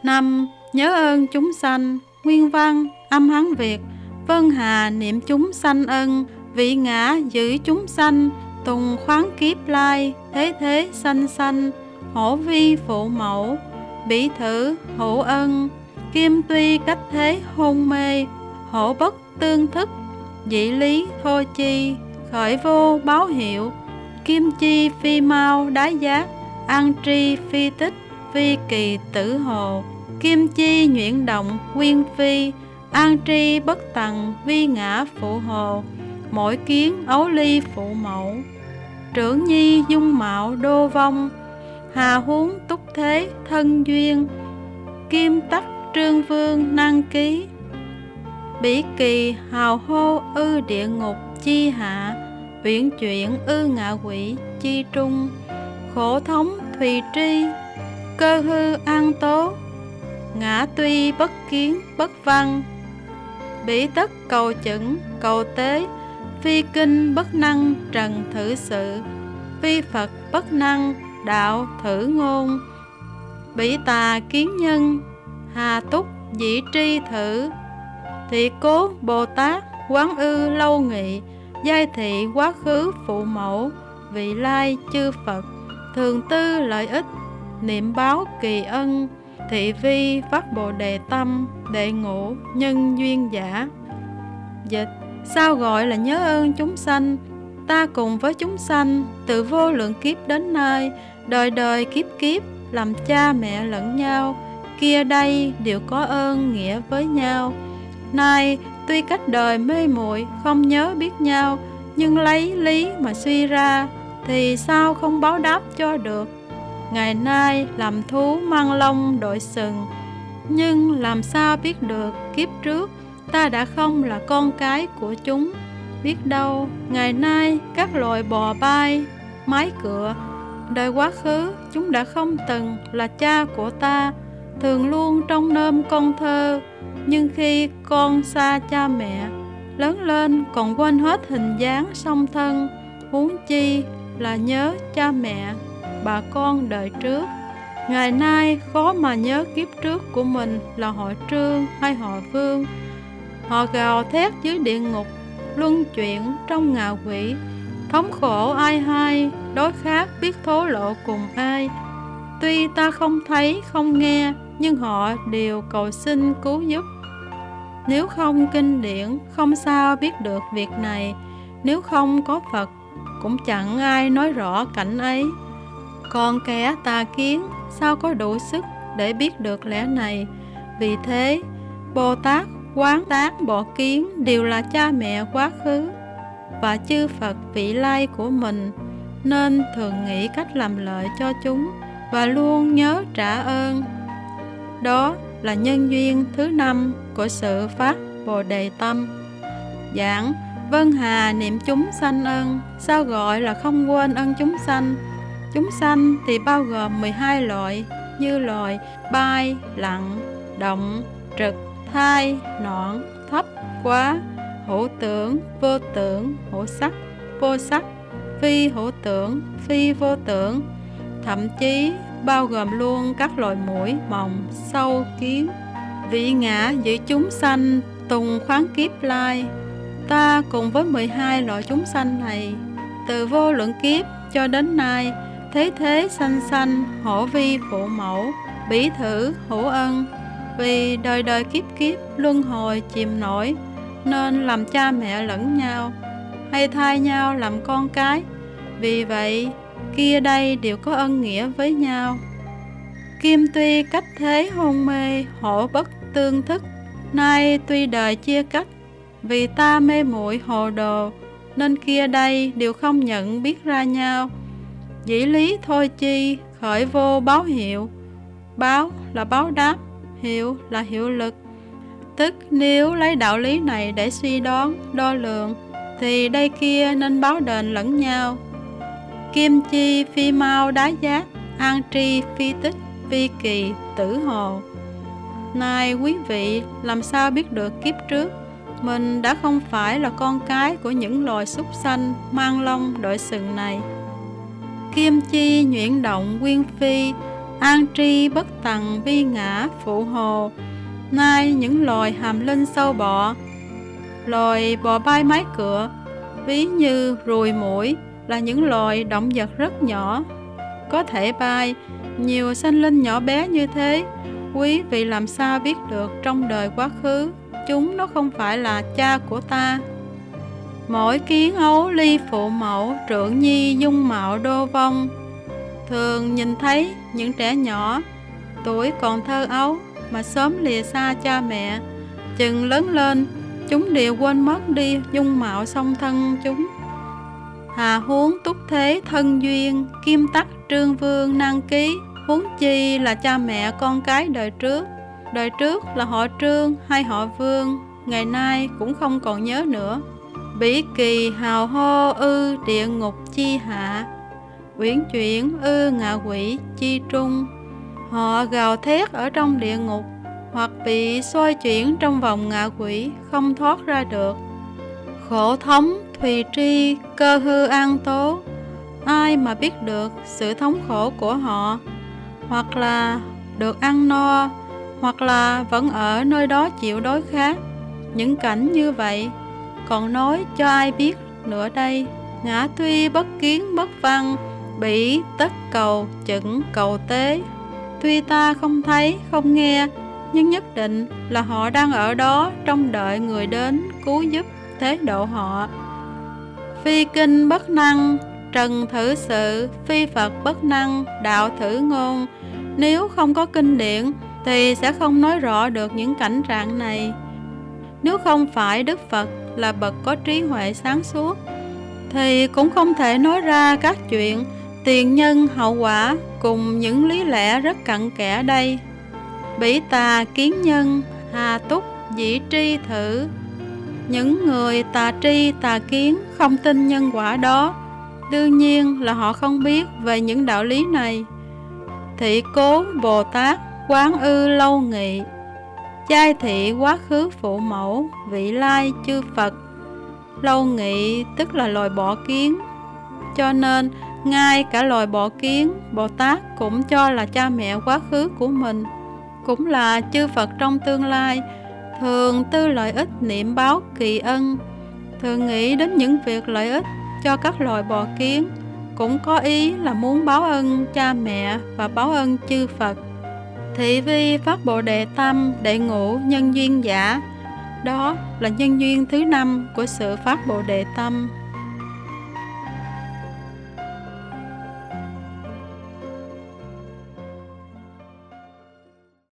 5. Nhớ ơn chúng sanh. Nguyên văn âm Hán Việt. Vân Hà niệm chúng sanh ân, vị ngã giữ chúng sanh, tùng khoáng kiếp lai, thế thế sanh sanh, hổ vi phụ mẫu, bỉ thử hữu ân, kim tuy cách thế hôn mê, hổ bất tương thức, dị lý thô chi, khởi vô báo hiệu, kim chi phi mau đái giác, an tri phi tích, phi kỳ tử hồ, kim chi nhuyễn động nguyên phi, an tri bất tằng vi ngã phụ hồ, mỗi kiến ấu ly phụ mẫu, trưởng nhi dung mạo đô vong, hà huống túc thế thân duyên, kim tắc trương vương năng ký, bỉ kỳ hào hô ư địa ngục chi hạ, uyển chuyển ư ngạ quỷ chi trung, khổ thống thùy tri, cơ hư an tố, ngã tuy bất kiến bất văn, bỉ tất cầu chững cầu tế, phi kinh bất năng trần thử sự, phi Phật bất năng đạo thử ngôn, bỉ tà kiến nhân, hà túc dĩ tri thử, thị cố Bồ Tát quán ư lâu nghị, giai thị quá khứ phụ mẫu, vị lai chư Phật, thường tư lợi ích, niệm báo kỳ ân, thị vi phát Bồ Đề tâm, đệ ngũ nhân duyên giả. Dịch: sao gọi là nhớ ơn chúng sanh? Ta cùng với chúng sanh từ vô lượng kiếp đến nay, đời đời kiếp kiếp làm cha mẹ lẫn nhau, kia đây đều có ơn nghĩa với nhau. Nay tuy cách đời mê muội không nhớ biết nhau, nhưng lấy lý mà suy ra, thì sao không báo đáp cho được? Ngày nay làm thú mang lông đội sừng, nhưng làm sao biết được kiếp trước ta đã không là con cái của chúng? Biết đâu ngày nay các loài bò bay, mái cựa, đời quá khứ chúng đã không từng là cha của ta, thường luôn trong nơm con thơ, nhưng khi con xa cha mẹ, lớn lên còn quên hết hình dáng song thân, huống chi là nhớ cha mẹ bà con đời trước. Ngày nay khó mà nhớ kiếp trước của mình là họ Trương hay họ Vương. Họ gào thét dưới địa ngục, luân chuyển trong ngạ quỷ, thống khổ ai hay, đối khác biết thố lộ cùng ai. Tuy ta không thấy không nghe, nhưng họ đều cầu xin cứu giúp. Nếu không kinh điển, không sao biết được việc này. Nếu không có Phật, cũng chẳng ai nói rõ cảnh ấy. Còn kẻ tà kiến sao có đủ sức để biết được lẽ này? Vì thế, Bồ Tát quán tán bỏ kiến đều là cha mẹ quá khứ và chư Phật vị lai của mình, nên thường nghĩ cách làm lợi cho chúng và luôn nhớ trả ơn. Đó là nhân duyên thứ 5 của sự phát Bồ Đề tâm. Giảng: Vân Hà niệm chúng sanh ân. Sao gọi là không quên ân chúng sanh? Chúng sanh thì bao gồm 12 loại, như loài bay, lặn, động, trực, thai, nõn, thấp, quá, hữu tưởng, hữu sắc, vô sắc, phi hữu tưởng, phi vô tưởng, thậm chí bao gồm luôn các loài muỗi, mòng, sâu, kiến. Vị ngã giữ chúng sanh tùng khoáng kiếp lai. Ta cùng với 12 loại chúng sanh này, từ vô lượng kiếp cho đến nay, thế thế sanh sanh, hổ vi phụ mẫu, bỉ thử hữu ân. Vì đời đời kiếp kiếp luân hồi chìm nổi, nên làm cha mẹ lẫn nhau, hay thay nhau làm con cái. Vì vậy kia đây đều có ân nghĩa với nhau. Kim tuy cách thế hôn mê, hổ bất tương thức. Nay tuy đời chia cách, vì ta mê muội hồ đồ, nên kia đây đều không nhận biết ra nhau. Dĩ lý thôi chi, khởi vô báo hiệu. Báo là báo đáp, hiệu là hiệu lực. Tức nếu lấy đạo lý này để suy đoán, đo lường, thì đây kia nên báo đền lẫn nhau. Kim chi phi mau đái giác, an tri phi tích, phi kỳ tử hồ. Này quý vị, làm sao biết được kiếp trước mình đã không phải là con cái của những loài súc sanh mang lông đội sừng này? Kim chi nhuyễn động nguyên phi, an tri bất tằng vi ngã phụ hồ. Nay những loài hàm linh sâu bọ, loài bò bay mái cựa, ví như ruồi muỗi, là những loài động vật rất nhỏ, có thể bay. Nhiều sanh linh nhỏ bé như thế, quý vị làm sao biết được trong đời quá khứ chúng nó không phải là cha của ta? Mỗi kiến ấu ly phụ mẫu, trượng nhi dung mạo đô vong. Thường nhìn thấy những trẻ nhỏ tuổi còn thơ ấu mà sớm lìa xa cha mẹ, chừng lớn lên chúng đều quên mất đi dung mạo song thân chúng. Hà huống túc thế thân duyên, kim tắc trương vương năng ký. Huống chi là cha mẹ con cái đời trước. Đời trước là họ Trương hay họ Vương, ngày nay cũng không còn nhớ nữa. Bỉ kỳ hào hô ư địa ngục chi hạ, uyển chuyển ư ngạ quỷ chi trung. Họ gào thét ở trong địa ngục, hoặc bị xoay chuyển trong vòng ngạ quỷ, không thoát ra được. Khổ thống thùy tri cơ hư an tố. Ai mà biết được sự thống khổ của họ? Hoặc là được ăn no, hoặc là vẫn ở nơi đó chịu đói khát. Những cảnh như vậy còn nói cho ai biết nữa đây? Ngã tuy bất kiến bất văn, bỉ tất cầu chững cầu tế. Tuy ta không thấy không nghe, nhưng nhất định là họ đang ở đó trông đợi người đến cứu giúp thế độ họ. Phi kinh bất năng trần thử sự, phi Phật bất năng đạo thử ngôn. Nếu không có kinh điển thì sẽ không nói rõ được những cảnh trạng này. Nếu không phải Đức Phật là bậc có trí huệ sáng suốt, thì cũng không thể nói ra các chuyện tiền nhân hậu quả cùng những lý lẽ rất cặn kẽ đây. Bỉ tà kiến nhân hà túc dĩ tri thử. Những người tà tri tà kiến không tin nhân quả đó, đương nhiên là họ không biết về những đạo lý này. Thị cố Bồ Tát quán ư lâu nghị, giai thị quá khứ phụ mẫu vị lai chư Phật. Lâu nghị tức là loài bọ kiến, cho nên ngay cả loài bọ kiến, Bồ Tát cũng cho là cha mẹ quá khứ của mình, cũng là chư Phật trong tương lai. Thường tư lợi ích niệm báo kỳ ân, thường nghĩ đến những việc lợi ích cho các loài bọ kiến, cũng có ý là muốn báo ân cha mẹ và báo ân chư Phật. Thị vi phát Bồ Đề Tâm đệ ngũ nhân duyên giả, đó là nhân duyên thứ 5 của sự phát Bồ Đề Tâm.